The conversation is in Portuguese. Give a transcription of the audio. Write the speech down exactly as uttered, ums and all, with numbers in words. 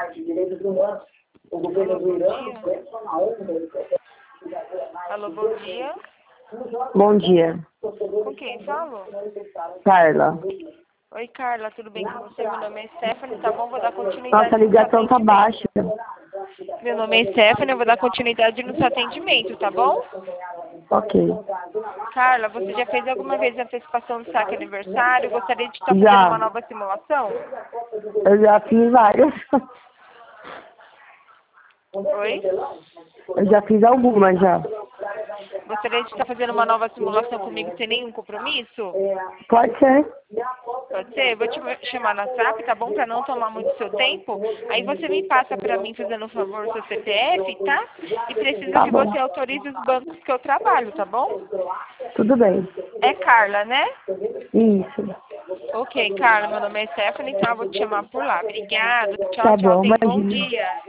Alô, bom dia. Alô, bom dia. Bom dia. Com quem falo? Carla. Oi, Carla, tudo bem com você? Meu nome é Stephanie, tá bom? Vou dar continuidade Nossa, a no seu ligação tá atendimento. baixa. Meu nome é Stephanie, eu vou dar continuidade no seu atendimento, tá bom? Ok. Carla, você já fez alguma vez a antecipação do saque aniversário? Gostaria de estar fazendo Já. uma nova simulação? Eu já fiz várias. Oi? Eu já fiz algumas já. Gostaria de estar fazendo uma nova simulação comigo sem nenhum compromisso? Pode ser? Pode ser? Eu vou te chamar no WhatsApp, tá bom? Pra não tomar muito seu tempo. Aí você me passa pra mim, fazendo um favor, seu C P F, tá? E precisa Tá que bom. você autorize os bancos que eu trabalho, tá bom? Tudo bem. É Carla, né? Isso. Ok, Carla, meu nome é Stephanie, então eu vou te chamar por lá. Obrigada. Tchau, Tá tchau. bom, Tenha um bom imagina. dia.